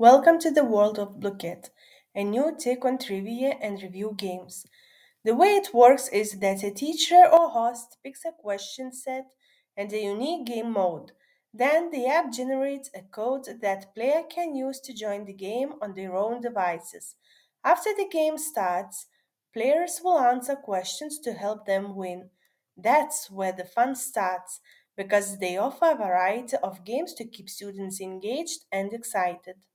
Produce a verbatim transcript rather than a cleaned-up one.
Welcome to the world of Blocket, a new take on trivia and review games. The way it works is that a teacher or host picks a question set and a unique game mode. Then the app generates a code that player can use to join the game on their own devices. After the game starts, players will answer questions to help them win. That's where the fun starts because they offer a variety of games to keep students engaged and excited.